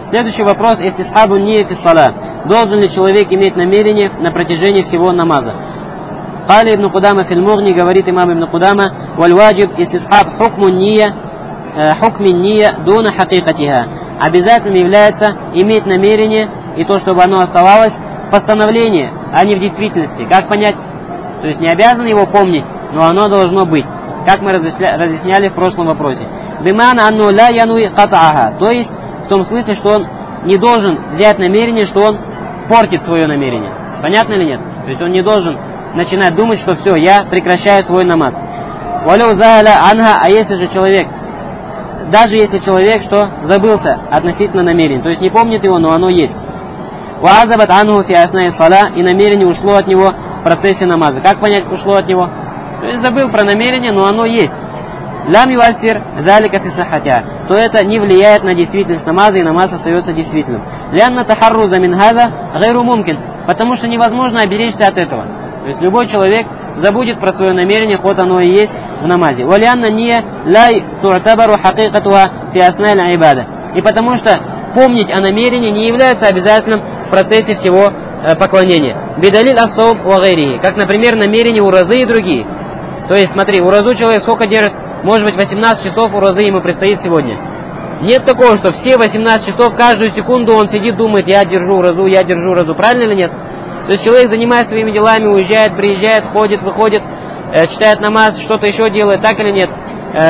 Следующий вопрос. Истисхабу ния фи ссала. Должен ли человек иметь намерение на протяжении всего намаза? Кали ибн Кудама фил Мугни, говорит имам ибн Кудама, валь ваджиб истисхаб хукмун ния дуна хакикатиха. Обязательным является иметь намерение и то, чтобы оно оставалось в постановлении, а не в действительности. Как понять? То есть не обязан его помнить, но оно должно быть, как мы разъясняли в прошлом вопросе. Бимана анну ла януи катааха. То есть в том смысле, что он не должен взять намерение, что он портит свое намерение. Понятно или нет? То есть он не должен начинать думать, что все, я прекращаю свой намаз. Валяу за'аля анха, а если же человек, даже если человек что забылся относительно намерения, то есть не помнит его, но оно есть. Ва'азабат анху фи аснаи сала, и намерение ушло от него в процессе намаза. Как понять, ушло от него? То есть забыл про намерение, но оно есть. Лам юафир залика фи сахатя, то это не влияет на действительность намаза, и намаз остается действительным. Лянна тахарруза мин хаза гайру мумкин, потому что невозможно оберечься от этого. То есть любой человек забудет про свое намерение, хоть оно и есть в намазе. Валянна ния лай ту'табару хакикатуха фи аснай ибада. И потому что помнить о намерении не является обязательным в процессе всего поклонения. Бидалил ас-саум ва гайрихи, как, например, намерение уразы и другие. То есть, смотри, уразу человек сколько держит? Может быть, 18 часов уразы ему предстоит сегодня. Нет такого, что все 18 часов, каждую секунду он сидит, думает, я держу уразу. Правильно или нет? То есть человек занимается своими делами, уезжает, приезжает, ходит, выходит, читает намаз, что-то еще делает, так или нет?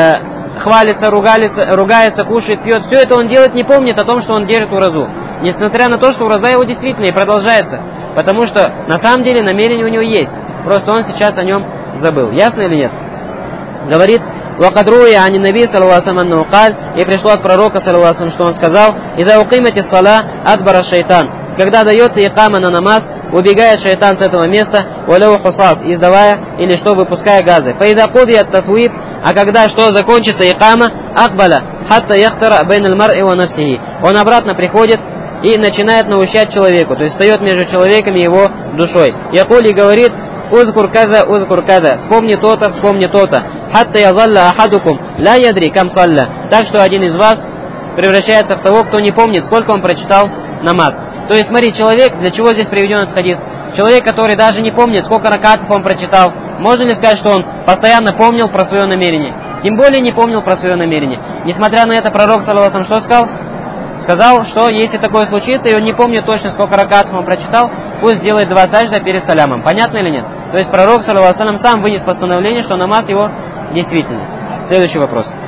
Хвалится, ругается, кушает, пьет. Все это он делает, не помнит о том, что он держит уразу. Несмотря на то, что ураза его действительно и продолжается. Потому что на самом деле намерение у него есть. Просто он сейчас о нем забыл. Ясно или нет? Говорит, «Вакадруя ани наби, саллаллаху алейхи ва саллям, и пришло от пророка, саллаллаху алейхи ва саллям, что он сказал, «Иза укимати сала адбара шайтан». Когда дается икама на намаз, убегает шайтан с этого места, «Валяу хусас», издавая или что, выпуская газы. «Фаида кудият татвиб», а когда что, закончится икама, «Акбаля, хатта яхтара бейн аль-мар'и ва нафсихи». Он обратно приходит и начинает наущать человеку, то есть встает между человеком и его душой. Якули говорит, «Узкур каза, вспомни то-то, хатта язалла ахадукум, ла ядри кам салля», так что один из вас превращается в того, кто не помнит, сколько он прочитал намаз. То есть, смотри, человек, для чего здесь приведен этот хадис? Человек, который даже не помнит, сколько ракатов он прочитал, можно ли сказать, что он постоянно помнил про свое намерение? Тем более не помнил про свое намерение. Несмотря на это, пророк, саллаллаху алейхи ва саллям, что сказал? Сказал, что если такое случится, и он не помнит точно, сколько ракатов он прочитал, пусть сделает 2 сажда перед салямом. Понятно или нет? То есть пророк, саллаллаху алейхи ва саллям, сам вынес постановление, что намаз его действительный. Следующий вопрос.